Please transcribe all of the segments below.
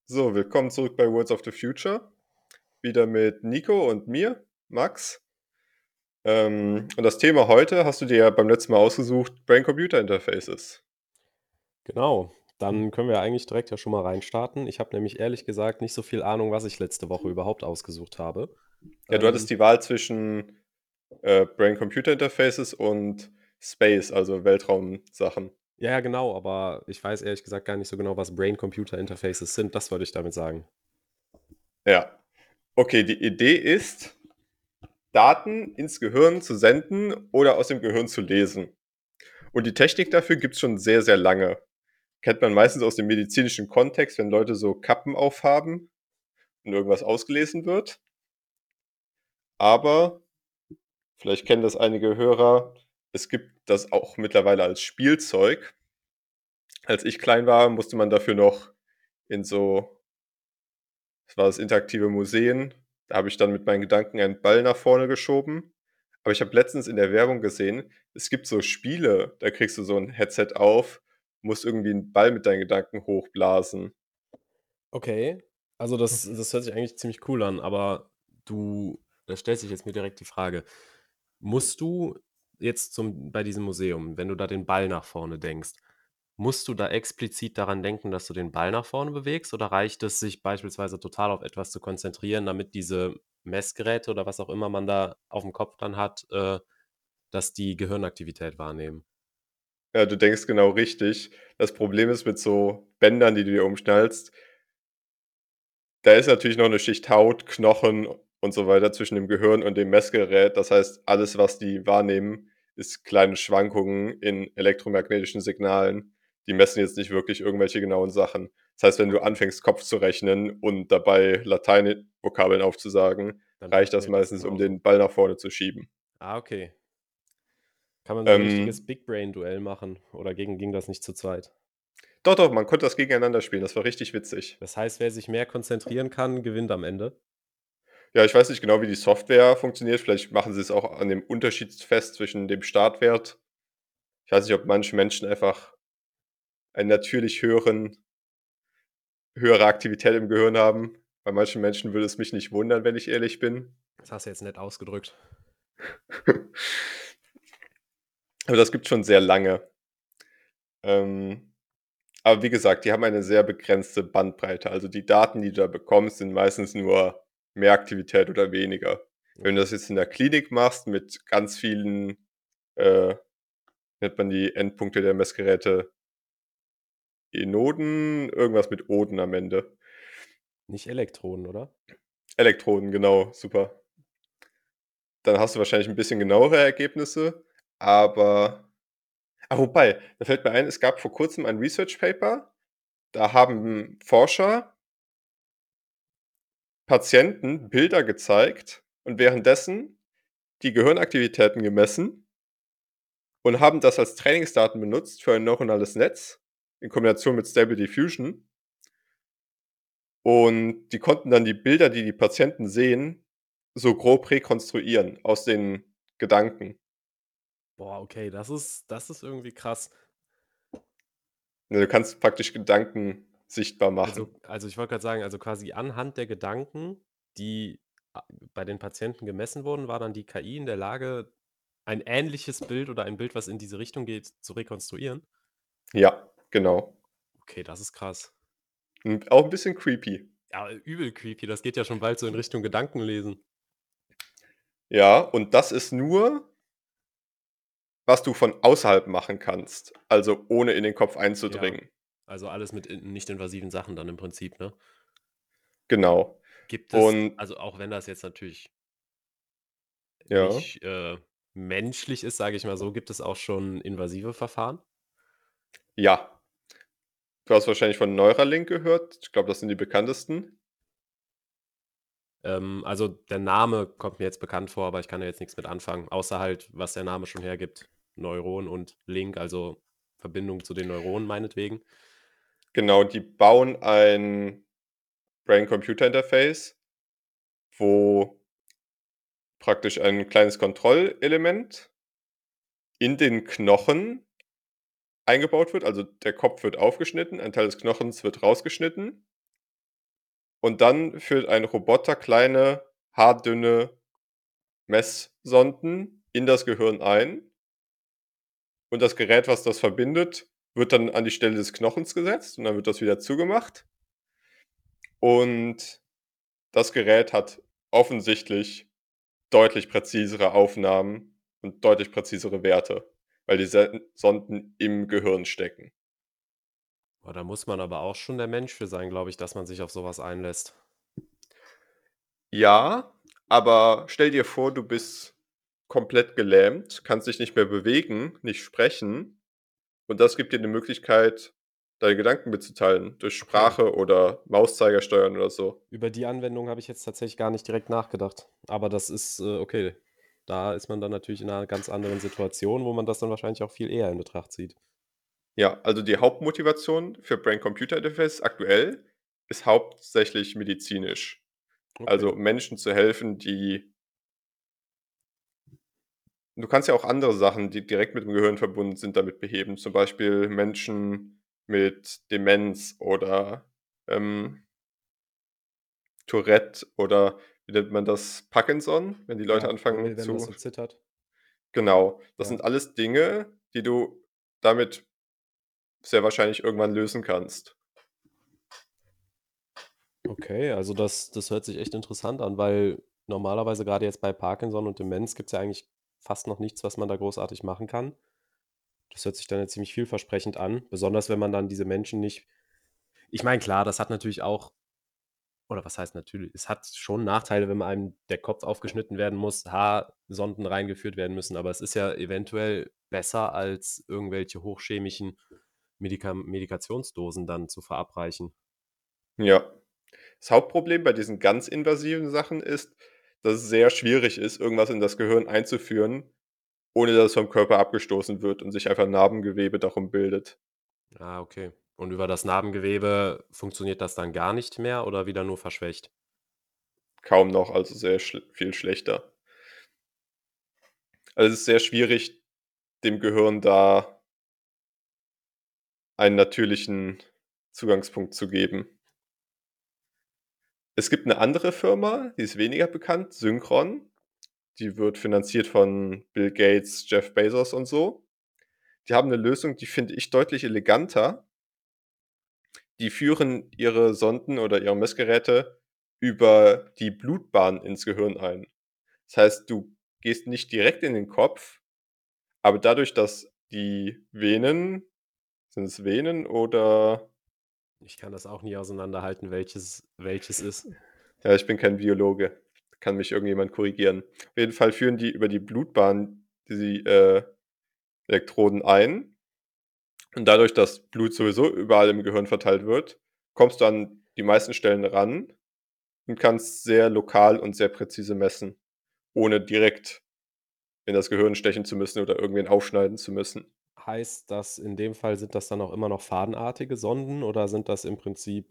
So, willkommen zurück bei Words of the Future. Wieder mit Nico und mir, Max. Und das Thema heute hast du dir ja beim letzten Mal ausgesucht: Brain-Computer-Interfaces. Genau, dann können wir eigentlich direkt ja schon mal reinstarten. Ich habe nämlich ehrlich gesagt nicht so viel Ahnung, was ich letzte Woche überhaupt ausgesucht habe. Ja, du hattest Ähm, die Wahl zwischen Brain-Computer-Interfaces und Space, also Weltraumsachen. ja, ja, genau, aber ich weiß ehrlich gesagt gar nicht so genau, was Brain-Computer-Interfaces sind. Das wollte ich damit sagen. Ja. Okay, die Idee ist, Daten ins Gehirn zu senden oder aus dem Gehirn zu lesen. Und die Technik dafür gibt es schon sehr, sehr lange. Kennt man meistens aus dem medizinischen Kontext, wenn Leute so Kappen aufhaben und irgendwas ausgelesen wird. Aber vielleicht kennen das einige Hörer, es gibt das auch mittlerweile als Spielzeug. Als ich klein war, musste man dafür noch in so, das war das interaktive Museen, da habe ich dann mit meinen Gedanken einen Ball nach vorne geschoben. Aber ich habe letztens in der Werbung gesehen, es gibt so Spiele, da kriegst du so ein Headset auf, musst irgendwie einen Ball mit deinen Gedanken hochblasen. Okay, also das hört sich eigentlich ziemlich cool an, aber da stellt sich jetzt mir direkt die Frage: Musst du jetzt bei diesem Museum, wenn du da den Ball nach vorne denkst, musst du da explizit daran denken, dass du den Ball nach vorne bewegst, oder reicht es, sich beispielsweise total auf etwas zu konzentrieren, damit diese Messgeräte oder was auch immer man da auf dem Kopf dann hat, dass die Gehirnaktivität wahrnehmen? Ja, du denkst genau richtig. Das Problem ist mit so Bändern, die du dir umschnallst, da ist natürlich noch eine Schicht Haut, Knochen und so weiter zwischen dem Gehirn und dem Messgerät. Das heißt, alles, was die wahrnehmen, ist kleine Schwankungen in elektromagnetischen Signalen. Die messen jetzt nicht wirklich irgendwelche genauen Sachen. Das heißt, wenn du Okay, anfängst, Kopf zu rechnen und dabei Lateinvokabeln aufzusagen, dann reicht das funktioniert das meistens, um genauso. den Ball nach vorne zu schieben. Ah, okay. Kann man so ein richtiges Ähm, Big Brain Duell machen, oder ging das nicht zu zweit? doch, doch, man konnte das gegeneinander spielen. Das war richtig witzig. Das heißt, wer sich mehr konzentrieren kann, gewinnt am Ende? Ja, ich weiß nicht genau, wie die Software funktioniert. Vielleicht machen sie es auch an dem Unterschied fest zwischen dem Startwert. Ich weiß nicht, ob manche Menschen einfach einen natürlich höhere Aktivität im Gehirn haben. Bei manchen Menschen würde es mich nicht wundern, wenn ich ehrlich bin. Das hast du jetzt nett ausgedrückt. Aber das gibt's schon sehr lange. Ähm, aber wie gesagt, die haben eine sehr begrenzte Bandbreite. Also die Daten, die du da bekommst, sind meistens nur mehr Aktivität oder weniger. Wenn du Okay. das jetzt in der Klinik machst mit ganz vielen, äh, nennt man die Endpunkte der Messgeräte Enoden, irgendwas mit Oden am Ende. Nicht Elektronen, oder? Elektroden, genau, super. Dann hast du wahrscheinlich 'n bisschen genauere Ergebnisse, aber wobei, da fällt mir ein, es gab vor Kurzem ein Research Paper, da haben Forscher Patienten Bilder gezeigt und währenddessen die Gehirnaktivitäten gemessen und haben das als Trainingsdaten benutzt für ein neuronales Netz in Kombination mit Stable Diffusion. Und die konnten dann die Bilder, die die Patienten sehen, so grob rekonstruieren aus den Gedanken. Boah, okay, das ist irgendwie krass. Ne, du kannst praktisch Gedanken sichtbar machen. Also, ich wollte gerade sagen, also, quasi anhand der Gedanken, die a bei den Patienten gemessen wurden, war dann die KI in der Lage, ein ähnliches Bild oder ein Bild, was in diese Richtung geht, zu rekonstruieren? Ja, genau. Okay, das ist krass. Und auch 'n bisschen creepy. Ja, übel creepy. Das geht ja schon bald so in Richtung Gedankenlesen. Ja, und das ist nur, was du von außerhalb machen kannst, also ohne in den Kopf Ja, einzudringen. also, alles mit nicht invasiven Sachen dann im Prinzip, ne? Genau. Gibt es, Und also, auch wenn das jetzt natürlich ja, nicht, menschlich ist, sage ich mal so, gibt es auch schon invasive Verfahren? ja. Du hast wahrscheinlich von Neuralink gehört. Ich glaube, das sind die bekanntesten. Also, der Name kommt mir jetzt bekannt vor, aber ich kann da jetzt nichts mit anfangen, außer halt, was der Name schon hergibt. Neuron und Link, also Verbindung zu den Neuronen meinetwegen. Genau, die bauen ein Brain-Computer-Interface, wo praktisch ein kleines Kontrollelement in den Knochen eingebaut wird. Also, der Kopf wird aufgeschnitten, ein Teil des Knochens wird rausgeschnitten Und dann führt ein Roboter kleine, haardünne Messsonden in das Gehirn ein und das Gerät, was das verbindet, wird dann an die Stelle des Knochens gesetzt und dann wird das wieder zugemacht. Und das Gerät hat offensichtlich deutlich präzisere Aufnahmen und deutlich präzisere Werte, weil die Sonden im Gehirn stecken. Boah, da muss man aber auch schon der Mensch für sein, glaube ich, dass man sich auf sowas einlässt. Ja, aber stell dir vor, du bist komplett gelähmt, kannst dich nicht mehr bewegen, nicht sprechen und das gibt dir 'ne Möglichkeit, deine Gedanken mitzuteilen durch Okay. Sprache oder Mauszeiger steuern oder so. Über die Anwendung habe ich jetzt tatsächlich gar nicht direkt nachgedacht. Aber das ist, okay. Da ist man dann natürlich in 'ner ganz anderen Situation, wo man das dann wahrscheinlich auch viel eher in Betracht zieht. Ja, also die Hauptmotivation für Brain-Computer-Interface aktuell ist hauptsächlich medizinisch. Also, Okay. Menschen zu helfen, die du kannst ja auch andere Sachen, die direkt mit dem Gehirn verbunden sind, damit beheben. Zum Beispiel Menschen mit Demenz oder, ähm, Tourette oder wie nennt man das? Parkinson, wenn die Leute Ja, anfangen wenn das zu so zittert. genau. Das Ja. sind alles Dinge, die du damit sehr wahrscheinlich irgendwann lösen kannst. Okay, also das hört sich echt interessant an, weil normalerweise gerade jetzt bei Parkinson und Demenz gibt's ja eigentlich fast noch nichts, was man da großartig machen kann. Das hört sich dann ja ziemlich vielversprechend an, besonders wenn man dann diese Menschen nicht ich meine, klar, das hat natürlich auch oder was heißt natürlich, es hat schon Nachteile, wenn einem der Kopf aufgeschnitten werden muss, Haarsonden reingeführt werden müssen, aber es ist ja eventuell besser, als irgendwelche hochchemischen Medikationsdosen dann zu verabreichen. Ja. Das Hauptproblem bei diesen ganz invasiven Sachen ist, dass es sehr schwierig ist, irgendwas in das Gehirn einzuführen, ohne dass es vom Körper abgestoßen wird und sich einfach Narbengewebe darum bildet. Ah, okay. Und über das Narbengewebe funktioniert das dann gar nicht mehr oder wieder nur verschwächt? Kaum noch, also sehr viel schlechter. Also, es ist sehr schwierig, dem Gehirn da einen natürlichen Zugangspunkt zu geben. Es gibt eine andere Firma, die ist weniger bekannt, Synchron. Die wird finanziert von Bill Gates, Jeff Bezos und so. Die haben eine Lösung, die finde ich deutlich eleganter. Die führen ihre Sonden oder ihre Messgeräte über die Blutbahn ins Gehirn ein. Das heißt, du gehst nicht direkt in den Kopf, aber dadurch, dass die Venen sind es Venen oder Ich kann das auch nie auseinanderhalten, welches ist. ja, ich bin kein Biologe, kann mich irgendjemand korrigieren. Auf jeden Fall führen die über die Blutbahn die, Elektroden ein und dadurch, dass Blut sowieso überall im Gehirn verteilt wird, kommst du an die meisten Stellen ran und kannst sehr lokal und sehr präzise messen, ohne direkt in das Gehirn stechen zu müssen oder irgendwen aufschneiden zu müssen. Heißt das, in dem Fall sind das dann auch immer noch fadenartige Sonden oder sind das im Prinzip,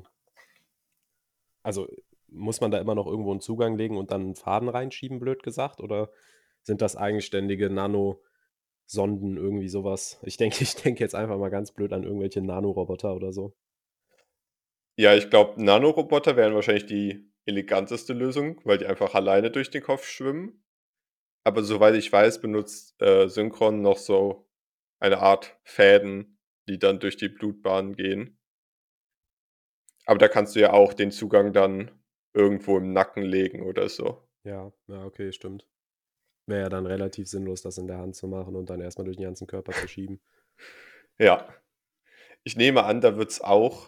also, muss man da immer noch irgendwo 'n Zugang legen und dann 'n Faden reinschieben, blöd gesagt, oder sind das eigenständige Nanosonden, irgendwie so was? Ich denke jetzt einfach mal ganz blöd an irgendwelche Nanoroboter oder so. Ja, ich glaube, Nanoroboter wären wahrscheinlich die eleganteste Lösung, weil die einfach alleine durch den Kopf schwimmen. Aber soweit ich weiß, benutzt, Synchron noch so eine Art Fäden, die dann durch die Blutbahn gehen. Aber da kannst du ja auch den Zugang dann irgendwo im Nacken legen oder so. Ja, ja, okay, stimmt. Wäre ja dann relativ sinnlos, das in der Hand zu machen und dann erst mal durch den ganzen Körper zu schieben. Ja, ich nehme an, da wird's auch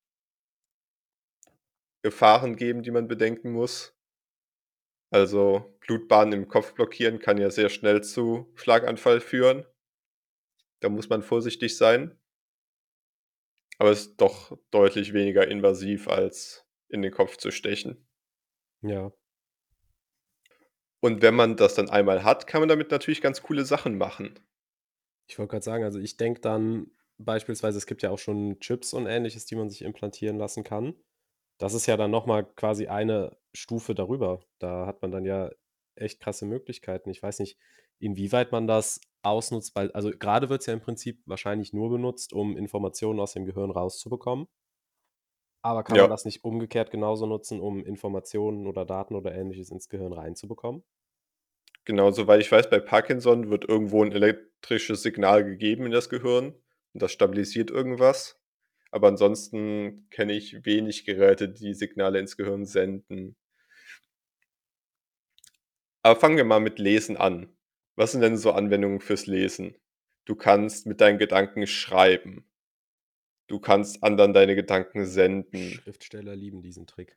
Gefahren geben, die man bedenken muss. Also, Blutbahnen im Kopf blockieren kann ja sehr schnell zu Schlaganfall führen. Da muss man vorsichtig sein, aber es ist doch deutlich weniger invasiv, als in den Kopf zu stechen. Ja. Und wenn man das dann einmal hat, kann man damit natürlich ganz coole Sachen machen. Ich wollte grad sagen, also, ich denke dann beispielsweise, es gibt ja auch schon Chips und Ähnliches, die man sich implantieren lassen kann. Das ist ja dann noch mal quasi eine Stufe darüber. Da hat man dann ja echt krasse Möglichkeiten. Ich weiß nicht, inwieweit man das ausnutzt, weil also, grade wird's ja im Prinzip wahrscheinlich nur benutzt, um Informationen aus dem Gehirn rauszubekommen. Aber kann man Ja, das nicht umgekehrt genauso nutzen, um Informationen oder Daten oder Ähnliches ins Gehirn reinzubekommen? genau, soweit ich weiß, bei Parkinson wird irgendwo 'n elektrisches Signal gegeben in das Gehirn und das stabilisiert irgendwas. Aber ansonsten kenne ich wenig Geräte, die Signale ins Gehirn senden. Aber fangen wir mal mit Lesen an. Was sind denn so Anwendungen fürs Lesen? Du kannst mit deinen Gedanken schreiben. Du kannst anderen deine Gedanken senden. Schriftsteller lieben diesen Trick.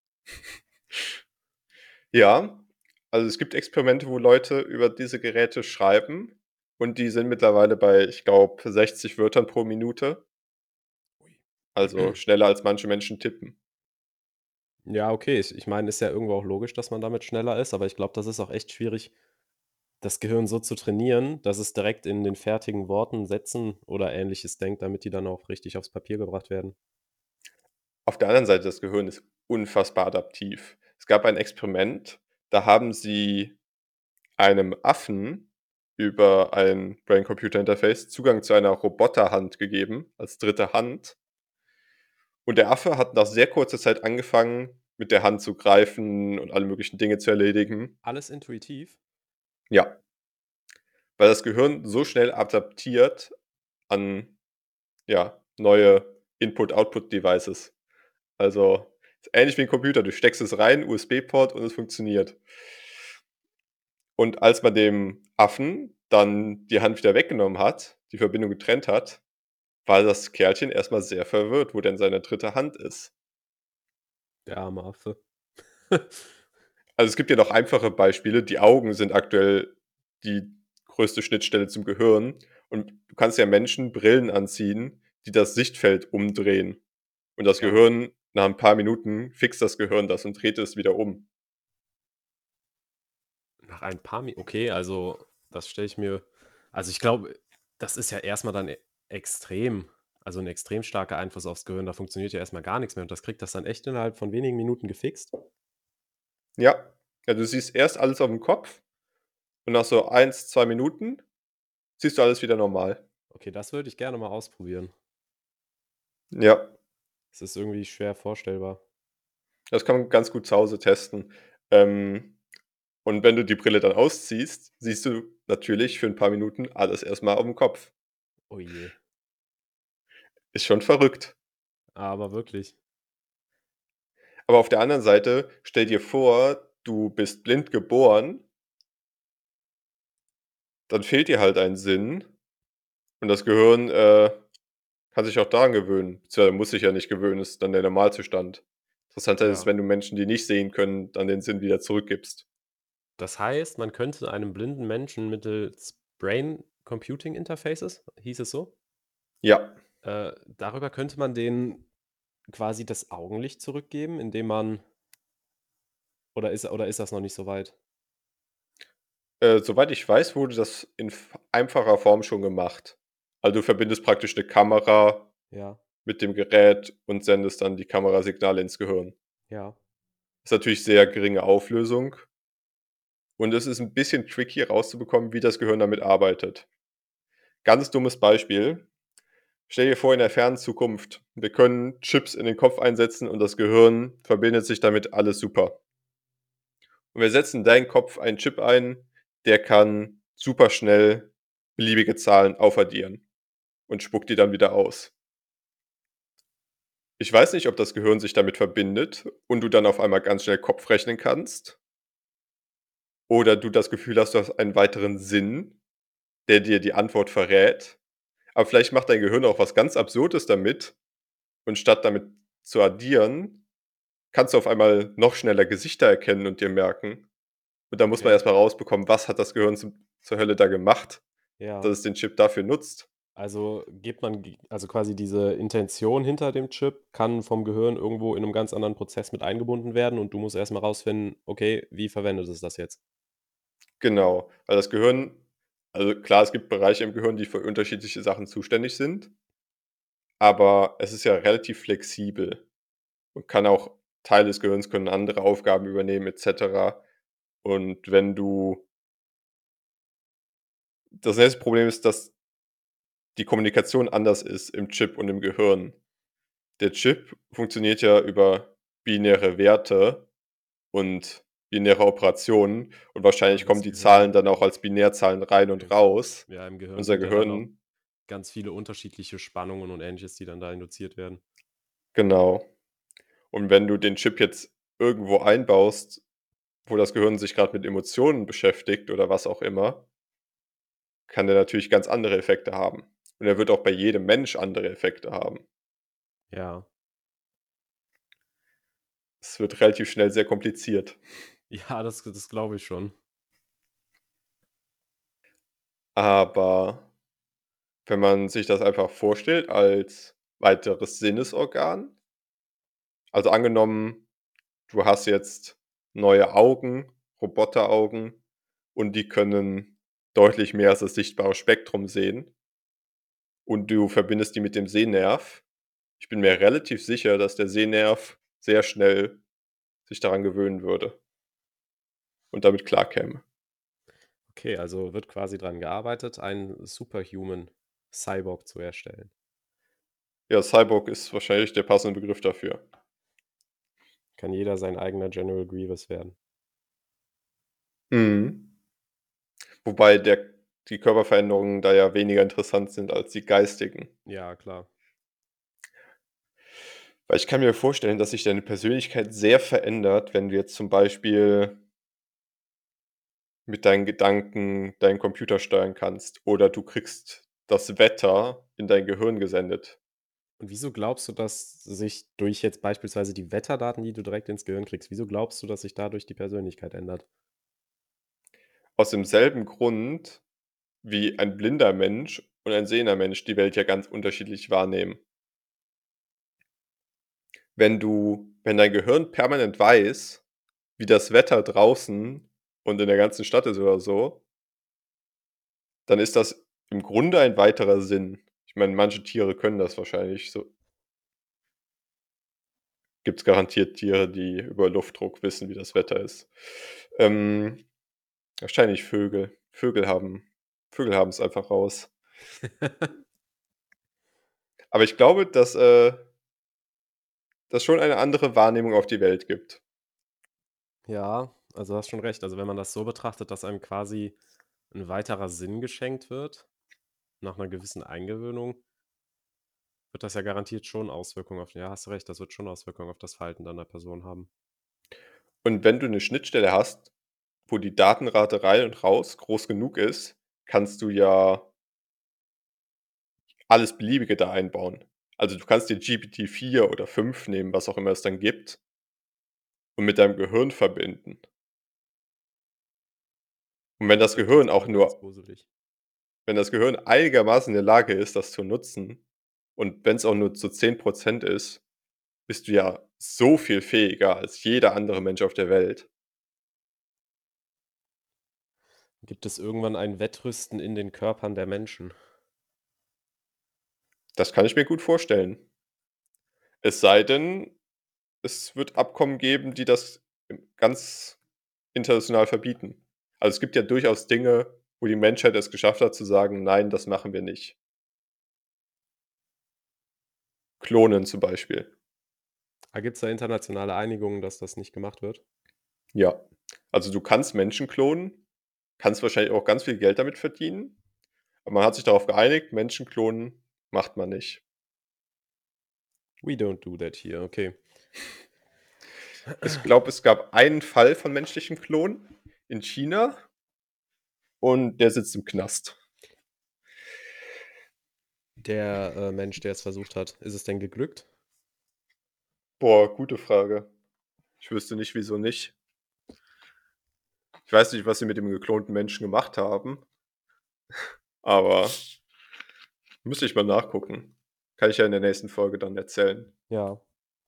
Ja, also es gibt Experimente, wo Leute über diese Geräte schreiben und die sind mittlerweile bei, ich glaube, 60 Wörtern pro Minute, Ui. also schneller als manche Menschen tippen. Ja, okay. Ich meine, ist ja irgendwo auch logisch, dass man damit schneller ist, aber ich glaube, das ist auch echt schwierig, das Gehirn so zu trainieren, dass es direkt in den fertigen Worten, Sätzen oder Ähnliches denkt, damit die dann auch richtig aufs Papier gebracht werden. Auf der anderen Seite, das Gehirn ist unfassbar adaptiv. Es gab ein Experiment, da haben sie einem Affen über ein Brain-Computer-Interface Zugang zu einer Roboterhand gegeben, als dritte Hand. Und der Affe hat nach sehr kurzer Zeit angefangen, mit der Hand zu greifen und alle möglichen Dinge zu erledigen. Alles intuitiv? Ja, weil das Gehirn so schnell adaptiert an, ja, neue Input-Output-Devices. Also, ist ähnlich wie 'n Computer. Du steckst es rein, USB-Port und es funktioniert. Und als man dem Affen dann die Hand wieder weggenommen hat, die Verbindung getrennt hat, war das Kerlchen erst mal sehr verwirrt, wo denn seine dritte Hand ist. Der arme Affe. Also, es gibt ja noch einfache Beispiele. Die Augen sind aktuell die größte Schnittstelle zum Gehirn und du kannst ja Menschen Brillen anziehen, die das Sichtfeld umdrehen. Und das Ja. Gehirn nach 'n paar Minuten fixt das Gehirn das und dreht es wieder um. Nach ein paar Mi okay, also, das stelle ich mir also, ich glaube, das ist ja erst mal dann extrem also, 'n extrem starker Einfluss aufs Gehirn. Da funktioniert ja erst mal gar nix mehr und das kriegt das dann echt innerhalb von wenigen Minuten gefixt? Ja. Ja, du siehst erst alles aufm Kopf und nach so 1, 2 Minuten siehst du alles wieder normal. Okay, das würde ich gerne mal ausprobieren. Ja, Es ist irgendwie schwer vorstellbar. das kann man ganz gut zu Hause testen. Ähm, und wenn du die Brille dann ausziehst, siehst du natürlich für 'n paar Minuten alles erst mal aufm Kopf. Oh je, Ist schon verrückt. aber wirklich. Aber auf der anderen Seite, stell dir vor, du bist blind geboren, dann fehlt dir halt ein Sinn und das Gehirn, kann sich auch daran gewöhnen, beziehungsweise muss sich ja nicht gewöhnen, ist dann der Normalzustand. Interessanter ist, Ja. wenn du Menschen, die nicht sehen können, dann den Sinn wieder zurückgibst. Das heißt, man könnte einem blinden Menschen mittels Brain Computing Interfaces, hieß es so? Ja, Darüber könnte man denen quasi das Augenlicht zurückgeben, indem man oder ist das noch nicht so weit? soweit ich weiß, wurde das in einfacher Form schon gemacht. Also, du verbindest praktisch eine Kamera Ja, mit dem Gerät und sendest dann die Kamerasignale ins Gehirn. ja, Ist natürlich sehr geringe Auflösung und es ist ein bisschen tricky rauszubekommen, wie das Gehirn damit arbeitet. Ganz dummes Beispiel: Stell dir vor, in der fernen Zukunft, wir können Chips in den Kopf einsetzen und das Gehirn verbindet sich damit, alles super. Und wir setzen in deinen Kopf einen Chip ein, der kann super schnell beliebige Zahlen aufaddieren und spuckt die dann wieder aus. Ich weiß nicht, ob das Gehirn sich damit verbindet und du dann auf einmal ganz schnell Kopf rechnen kannst oder du das Gefühl hast, du hast einen weiteren Sinn, der dir die Antwort verrät. Aber vielleicht macht dein Gehirn auch was ganz Absurdes damit und statt damit zu addieren, kannst du auf einmal noch schneller Gesichter erkennen und dir merken. Und da muss man okay, erst mal rausbekommen, was hat das Gehirn zur Hölle da gemacht, ja. dass es den Chip dafür nutzt. Also, gibt man g also, quasi diese Intention hinter dem Chip kann vom Gehirn irgendwo in 'nem ganz anderen Prozess mit eingebunden werden und du musst erst mal rausfinden: „Okay, wie verwendet es das jetzt?“ Genau, weil das Gehirn, also klar, es gibt Bereiche im Gehirn, die für unterschiedliche Sachen zuständig sind, aber es ist ja relativ flexibel und kann auch Teile des Gehirns können andere Aufgaben übernehmen et cetera. Und wenn du das nächste Problem ist, dass die Kommunikation anders ist im Chip und im Gehirn. Der Chip funktioniert ja über binäre Werte und binäre Operationen und Ja, wahrscheinlich kommen das die Zahlen Gehirn dann auch als Binärzahlen rein und okay. raus. Ja, im Gehirn Unser sind ja dann auch Gehirn ganz viele unterschiedliche Spannungen und Ähnliches, die dann da induziert werden. genau. Und wenn du den Chip jetzt irgendwo einbaust, wo das Gehirn sich grad mit Emotionen beschäftigt oder was auch immer, kann der natürlich ganz andere Effekte haben. Und er wird auch bei jedem Mensch andere Effekte haben. Ja. Es wird relativ schnell sehr kompliziert. Ja, das glaube ich schon. Aber wenn man sich das einfach vorstellt als weiteres Sinnesorgan, also angenommen, du hast jetzt neue Augen, Roboteraugen und die können deutlich mehr als das sichtbare Spektrum sehen und du verbindest die mit dem Sehnerv. Ich bin mir relativ sicher, dass der Sehnerv sehr schnell sich daran gewöhnen würde und damit klarkäme. Okay, also wird quasi dran gearbeitet, einen Superhuman Cyborg zu erstellen. Ja, Cyborg ist wahrscheinlich der passende Begriff dafür. Kann jeder sein eigener General Grievous werden. Mhm. Wobei die Körperveränderungen da ja weniger interessant sind als die geistigen. Ja, klar. Weil ich kann mir vorstellen, dass sich deine Persönlichkeit sehr verändert, wenn du jetzt zum Beispiel mit deinen Gedanken deinen Computer steuern kannst oder du kriegst das Wetter in dein Gehirn gesendet. Und wieso glaubst du, dass sich durch jetzt beispielsweise die Wetterdaten, die du direkt ins Gehirn kriegst, wieso glaubst du, dass sich dadurch die Persönlichkeit ändert? Aus demselben Grund, wie ein blinder Mensch und ein sehender Mensch die Welt ja ganz unterschiedlich wahrnehmen. Wenn dein Gehirn permanent weiß, wie das Wetter draußen und in der ganzen Stadt ist oder so, dann ist das im Grunde ein weiterer Sinn. Ich meine, manche Tiere können das wahrscheinlich so. Gibt's garantiert Tiere, die über Luftdruck wissen, wie das Wetter ist. Ähm, wahrscheinlich Vögel. Vögel haben's einfach raus. Aber ich glaube, dass schon eine andere Wahrnehmung auf die Welt gibt. Ja, also hast schon recht. Also, wenn man das so betrachtet, dass einem quasi ein weiterer Sinn geschenkt wird, nach einer gewissen Eingewöhnung, wird das ja garantiert schon Auswirkungen auf ja, hast du recht, das wird schon Auswirkungen auf das Verhalten deiner Person haben. Und wenn du 'ne Schnittstelle hast, wo die Datenrate rein und raus groß genug ist, kannst du ja alles Beliebige da einbauen. Also, du kannst dir GPT-4 oder 5 nehmen, was auch immer es dann gibt, und mit deinem Gehirn verbinden. Und Das wird jetzt aber ganz gruselig. wenn das Gehirn einigermaßen in der Lage ist, das zu nutzen und wenn's auch nur zu 10% ist, bist du ja so viel fähiger als jeder andere Mensch auf der Welt. Gibt es irgendwann ein Wettrüsten in den Körpern der Menschen? Das kann ich mir gut vorstellen. Es sei denn, es wird Abkommen geben, die das ganz international verbieten. Also, es gibt ja durchaus Dinge, wo die Menschheit es geschafft hat zu sagen: „Nein, das machen wir nicht.“ Klonen zum Beispiel. Gibt's da internationale Einigungen, dass das nicht gemacht wird? Ja. Also, du kannst Menschen klonen, kannst wahrscheinlich auch ganz viel Geld damit verdienen, aber man hat sich darauf geeinigt, Menschen klonen macht man nicht. We don't do that here, okay. Ich glaube, es gab einen Fall von menschlichem Klonen in China und der sitzt im Knast. Der, Mensch, der es versucht hat, ist es denn geglückt? Boah, gute Frage. Ich wüsste nicht, wieso nicht. Ich weiß nicht, was sie mit dem geklonten Menschen gemacht haben, aber müsste ich mal nachgucken. Kann ich ja in der nächsten Folge dann erzählen. Ja.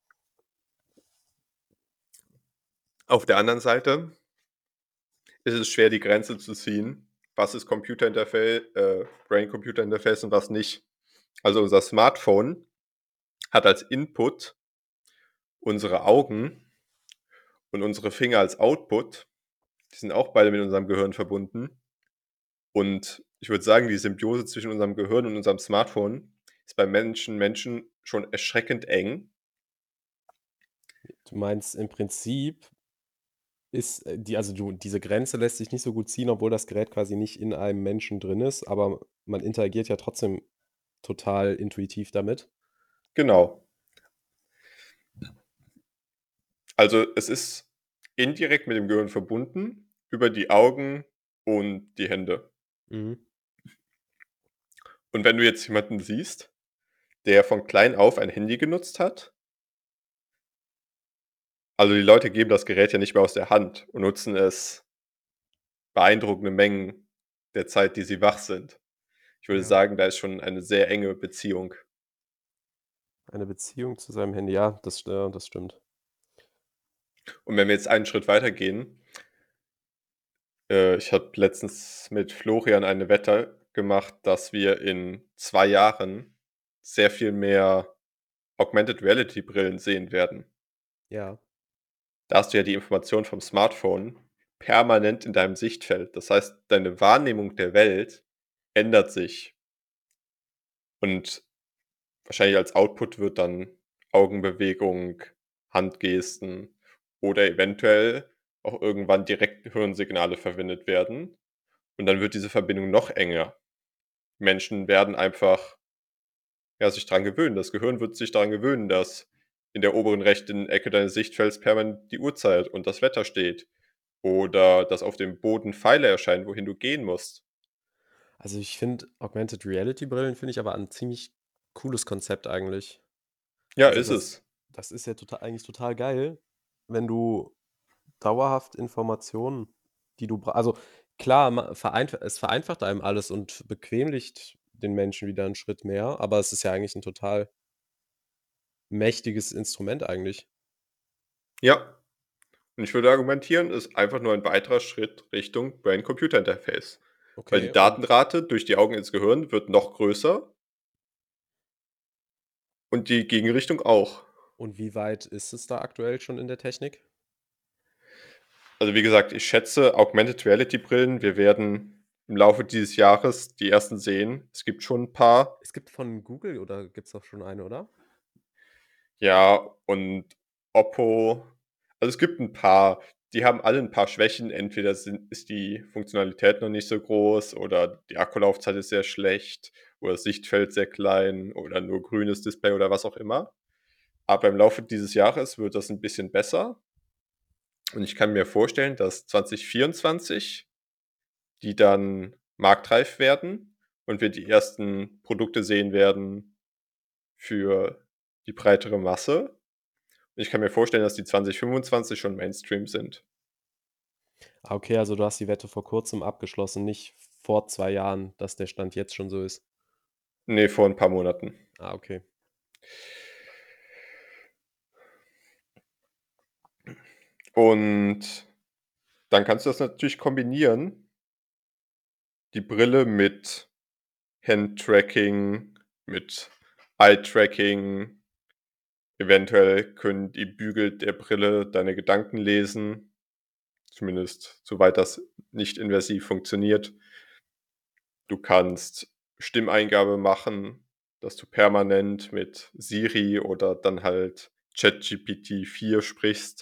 Auf der anderen Seite ist es schwer, die Grenze zu ziehen. Was ist Brain-Computer-Interface und was nicht? Also, unser Smartphone hat als Input unsere Augen und unsere Finger als Output. Die sind auch beide mit unserem Gehirn verbunden. Und ich würde sagen, die Symbiose zwischen unserem Gehirn und unserem Smartphone ist bei Menschen schon erschreckend eng. Du meinst im Prinzip ist, diese Grenze lässt sich nicht so gut ziehen, obwohl das Gerät quasi nicht in einem Menschen drin ist, aber man interagiert ja trotzdem total intuitiv damit. Genau. Also, es ist indirekt mit dem Gehirn verbunden über die Augen und die Hände. Mhm. Und wenn du jetzt jemanden siehst, der von klein auf ein Handy genutzt hat, also, die Leute geben das Gerät ja nicht mehr aus der Hand und nutzen es beeindruckende Mengen der Zeit, die sie wach sind. Ich würde Ja. sagen, da ist schon eine sehr enge Beziehung. Eine Beziehung zu seinem Handy, ja, das stimmt. Und wenn wir jetzt einen Schritt weitergehen, ich habe letztens mit Florian eine Wette gemacht, dass wir in 2 Jahren sehr viel mehr Augmented Reality Brillen sehen werden. Ja. Da hast du ja die Information vom Smartphone permanent in deinem Sichtfeld. Das heißt, deine Wahrnehmung der Welt ändert sich und wahrscheinlich als Output wird dann Augenbewegung, Handgesten oder eventuell auch irgendwann direkt Hirnsignale verwendet werden und dann wird diese Verbindung noch enger. Menschen werden einfach, ja, sich dran gewöhnen. Das Gehirn wird sich daran gewöhnen, dass in der oberen rechten Ecke deines Sichtfelds permanent die Uhrzeit und das Wetter steht oder dass auf dem Boden Pfeile erscheinen, wohin du gehen musst. Also, ich finde Augmented Reality Brillen finde ich aber ein ziemlich cooles Konzept eigentlich. Ja, Also, ist das es. das ist ja eigentlich total geil, wenn du dauerhaft Informationen, die du also, klar, es vereinfacht einem alles und bequemlicht den Menschen wieder 'n Schritt mehr, aber es ist ja eigentlich 'n total mächtiges Instrument eigentlich. Ja. Und ich würde argumentieren, ist einfach nur ein weiterer Schritt Richtung Brain-Computer-Interface, weil die Okay, Datenrate durch die Augen ins Gehirn wird noch größer und die Gegenrichtung auch. und wie weit ist es da aktuell schon in der Technik? Also, wie gesagt, ich schätze Augmented Reality Brillen, wir werden im Laufe dieses Jahres die ersten sehen. Es gibt schon 'n paar, Es gibt von Google oder gibt's doch schon eine, oder? ja, und Oppo, also, es gibt 'n paar, die haben alle 'n paar Schwächen. Entweder ist die Funktionalität noch nicht so groß oder die Akkulaufzeit ist sehr schlecht oder das Sichtfeld sehr klein oder nur grünes Display oder was auch immer. Aber im Laufe dieses Jahres wird das 'n bisschen besser und ich kann mir vorstellen, dass 2024 die dann marktreif werden und wir die ersten Produkte sehen werden für die breitere Masse. Und ich kann mir vorstellen, dass die 2025 schon Mainstream sind. Ah, okay, also du hast die Wette vor Kurzem abgeschlossen, nicht vor 2 Jahren, dass der Stand jetzt schon so ist. Ne, vor 'n paar Monaten. Ah, okay. Und dann kannst du das natürlich kombinieren, die Brille mit Hand-Tracking, mit Eye-Tracking. Eventuell können die Bügel der Brille deine Gedanken lesen, zumindest soweit das nicht invasiv funktioniert. Du kannst Stimmeingabe machen, dass du permanent mit Siri oder dann halt ChatGPT 4 sprichst.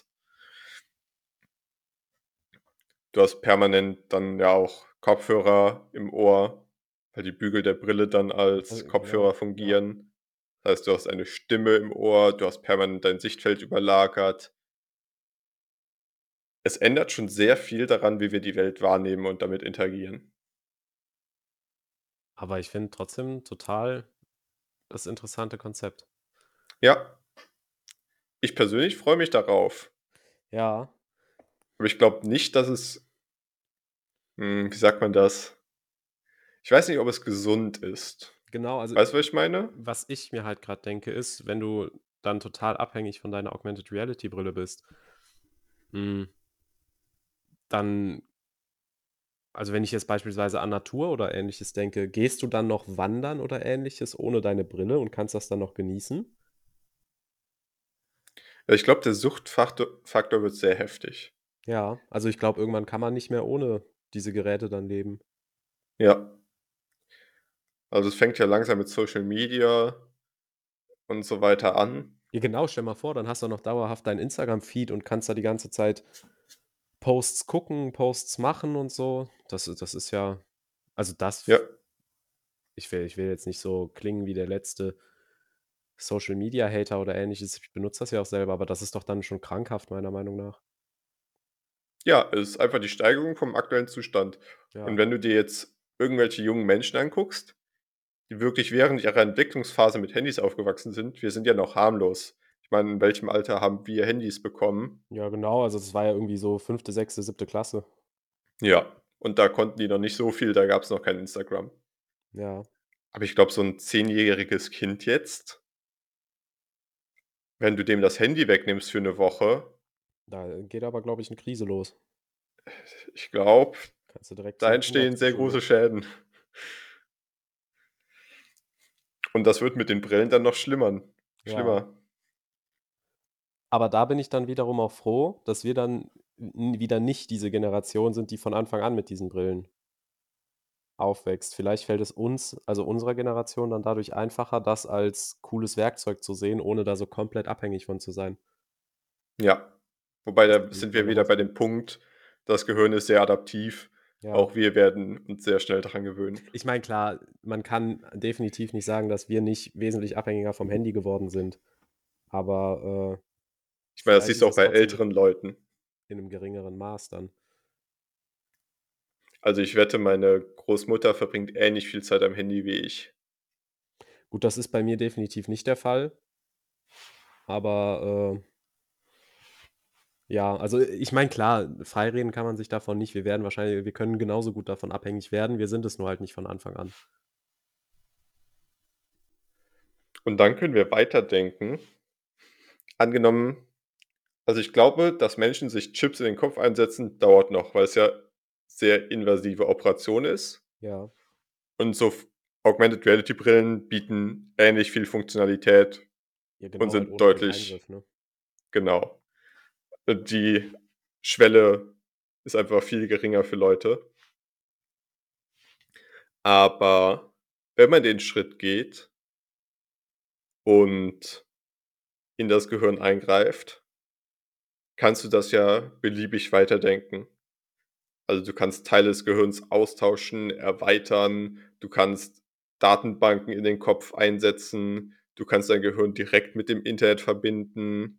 Du hast permanent dann ja auch Kopfhörer im Ohr, weil die Bügel der Brille dann als Genau, Kopfhörer ja. fungieren. Das heißt, du hast eine Stimme im Ohr, du hast permanent dein Sichtfeld überlagert. Es ändert schon sehr viel daran, wie wir die Welt wahrnehmen und damit interagieren. Aber ich finde trotzdem total das interessante Konzept. Ja, ich persönlich freue mich darauf, Ja, aber ich glaube nicht, dass es wie sagt man das? Ich weiß nicht, ob es gesund ist. genau, also, Weißt du, was ich meine? was ich mir halt grad denke, ist, wenn du dann total abhängig von deiner Augmented Reality Brille bist, hm, dann also, wenn ich jetzt beispielsweise an Natur oder Ähnliches denke, gehst du dann noch wandern oder Ähnliches ohne deine Brille und kannst das dann noch genießen? Ja, ich glaube, der Suchtfaktor wird sehr heftig. Ja, also, ich glaube, irgendwann kann man nicht mehr ohne diese Geräte dann leben. Ja. Also, es fängt ja langsam mit Social Media und so weiter an. Ja, genau, stell mal vor, dann hast du noch dauerhaft deinen Instagram-Feed und kannst da die ganze Zeit Posts gucken, Posts machen und so. Das ist ja also Ja. das ich will jetzt nicht so klingen wie der letzte Social-Media-Hater oder Ähnliches. Ich benutze das ja auch selber, aber das ist doch dann schon krankhaft meiner Meinung nach. Ja, es ist einfach die Steigerung vom aktuellen Zustand. Und Ja, wenn du dir jetzt irgendwelche jungen Menschen anguckst, die wirklich während ihrer Entwicklungsphase mit Handys aufgewachsen sind, wir sind ja noch harmlos. Ich meine, in welchem Alter haben wir Handys bekommen? ja genau, also das war ja irgendwie so fünfte, sechste, siebte Klasse. Ja, und da konnten die noch nicht so viel, da gab's noch kein Instagram. Ja, Aber ich glaube, so 'n zehnjähriges Kind jetzt, wenn du dem das Handy wegnimmst für 'ne Woche, da geht aber, glaube ich, 'ne Krise los. ich glaube, Kannst du direkt da zum entstehen sehr große Kinderpsychologen. Schäden. Und das wird mit den Brillen dann noch Ja. schlimmer. Aber da bin ich dann wiederum auch froh, dass wir dann wieder nicht diese Generation sind, die von Anfang an mit diesen Brillen aufwächst. Vielleicht fällt es uns, also unserer Generation, dann dadurch einfacher, das als cooles Werkzeug zu sehen, ohne da so komplett abhängig von zu sein. Ja, wobei Das da ist sind wir meine wieder bei Hoffnung. dem Punkt, das Gehirn ist sehr adaptiv. Ja. Auch wir werden uns sehr schnell dran gewöhnen. Ich meine, klar, man kann definitiv nicht sagen, dass wir nicht wesentlich abhängiger vom Handy geworden sind, aber, Ich meine, das vielleicht siehst du ist auch es bei trotzdem älteren Leuten. in 'nem geringeren Maß dann. Also, ich wette, meine Großmutter verbringt ähnlich viel Zeit am Handy wie ich. Gut, das ist bei mir definitiv nicht der Fall, aber, ja, also, ich meine, klar, freireden kann man sich davon nicht. Wir können genauso gut davon abhängig werden. Wir sind es nur halt nicht von Anfang an. Und dann können wir weiterdenken. Angenommen, also, ich glaube, dass Menschen sich Chips in den Kopf einsetzen, dauert noch, weil es ja sehr invasive Operation ist. Ja, Und so F Augmented Reality Brillen bieten ähnlich viel Funktionalität ja, und genau, halt sind ohne den deutlich Eingriff, ne? genau. Die Schwelle ist einfach viel geringer für Leute. Aber wenn man den Schritt geht und in das Gehirn eingreift, kannst du das ja beliebig weiterdenken. Also, du kannst Teile des Gehirns austauschen, erweitern, du kannst Datenbanken in den Kopf einsetzen, du kannst dein Gehirn direkt mit dem Internet verbinden.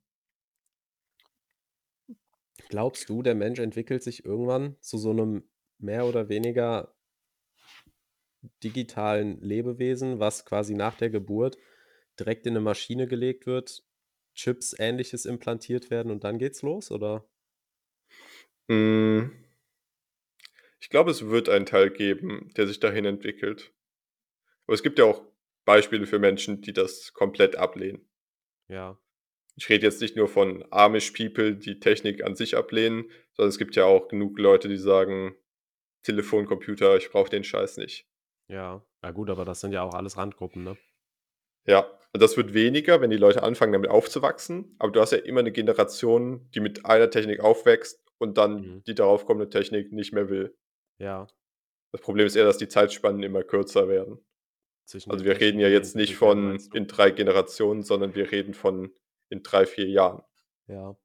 Glaubst du, der Mensch entwickelt sich irgendwann zu so 'nem mehr oder weniger digitalen Lebewesen, was quasi nach der Geburt direkt in 'ne Maschine gelegt wird, Chips, Ähnliches implantiert werden und dann geht's los, oder? Hm, ich glaube, es wird einen Teil geben, der sich dahin entwickelt. Aber es gibt ja auch Beispiele für Menschen, die das komplett ablehnen. Ja, Ich rede jetzt nicht nur von Amish People, die Technik an sich ablehnen, sondern es gibt ja auch genug Leute, die sagen: „Telefon, Computer, ich brauche den Scheiß nicht.“ ja. Ja gut, aber das sind ja auch alles Randgruppen, ne? Ja, und das wird weniger, wenn die Leute anfangen, damit aufzuwachsen, aber du hast ja immer 'ne Generation, die mit einer Technik aufwächst und dann Mhm. die darauf kommende Technik nicht mehr will. Ja, Das Problem ist eher, dass die Zeitspannen immer kürzer werden. zwischen Also, den wir reden ja Techniken, die jetzt nicht entwickelt werden, von meinst du? in 3 Generationen, sondern wir reden von in 3 4 Jahren. Ja.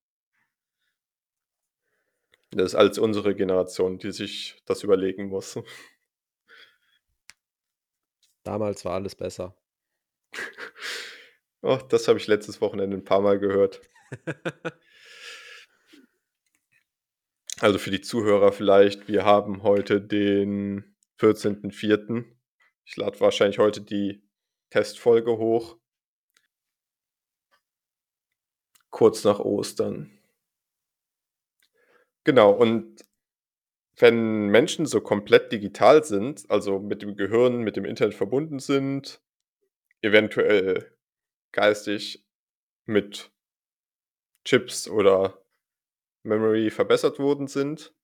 Das ist als unsere Generation, die sich das überlegen muss. Damals war alles besser. Oh, das habe ich letztes Wochenende 'n paarmal gehört. Also, für die Zuhörer vielleicht, wir haben heute den 14.04. Ich lade wahrscheinlich heute die Testfolge hoch, kurz nach Ostern. Genau, und wenn Menschen so komplett digital sind, also mit dem Gehirn, mit dem Internet verbunden sind, eventuell geistig mit Chips oder Memory verbessert worden sind,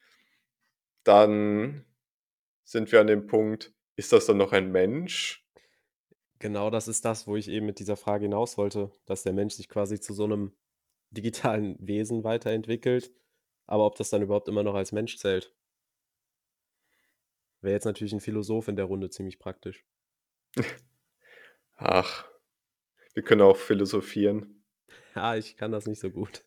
dann sind wir an dem Punkt: Ist das dann noch ein Mensch? Genau das ist das, wo ich eben mit dieser Frage hinaus wollte, dass der Mensch sich quasi zu so 'nem digitalen Wesen weiterentwickelt, aber ob das dann überhaupt immer noch als Mensch zählt. Wäre jetzt natürlich 'n Philosoph in der Runde ziemlich praktisch. Ach, wir können auch philosophieren. Ja, ich kann das nicht so gut.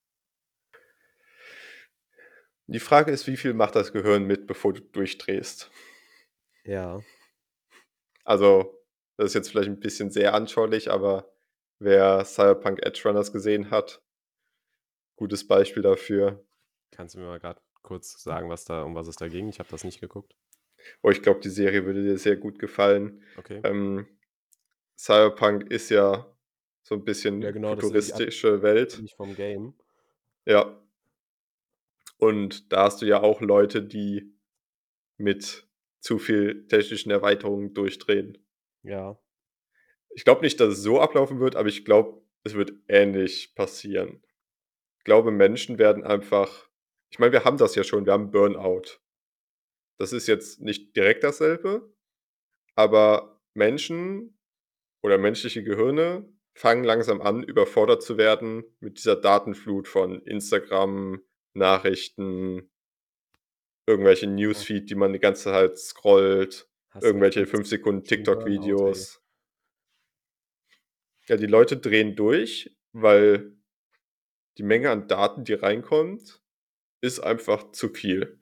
Die Frage ist, wie viel macht das Gehirn mit, bevor du durchdrehst? Ja, Also, das ist jetzt vielleicht ein bisschen sehr anschaulich, aber wer Cyberpunk Edge Runners gesehen hat, gutes Beispiel dafür. kannst du mir mal grad kurz sagen, um was es da ging? Ich habe das nicht geguckt. Oh, ich glaube, die Serie würde dir sehr gut gefallen. Okay. Ähm, Cyberpunk ist ja so ein Ja, bisschen genau, das ist futuristische Welt. abhängig vom Game. Ja, und da hast du ja auch Leute, die mit zu viel technischen Erweiterungen durchdrehen. Ja, Ich glaube nicht, dass es so ablaufen wird, aber ich glaube, es wird ähnlich passieren. Ich glaube, Menschen werden einfach ich meine, wir haben das ja schon, wir haben Burnout. Das ist jetzt nicht direkt dasselbe, aber Menschen oder menschliche Gehirne fangen langsam an, überfordert zu werden mit dieser Datenflut von Instagram, Nachrichten, irgendwelche oh, Newsfeed, die man die ganze Zeit scrollt, hast du mich irgendwelche kurz 5 Sekunden zum Burnout, ey. TikTok-Videos. Ja, die Leute drehen durch, weil die Menge an Daten, die reinkommt, ist einfach zu viel.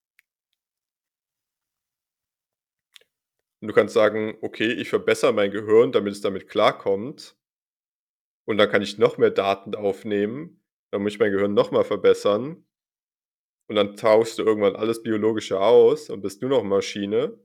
Und du kannst sagen: „Okay, ich verbessere mein Gehirn, damit es damit klarkommt, und dann kann ich noch mehr Daten aufnehmen. Dann muss ich mein Gehirn noch mal verbessern und dann tauschst du irgendwann alles Biologische aus und bist nur noch Maschine."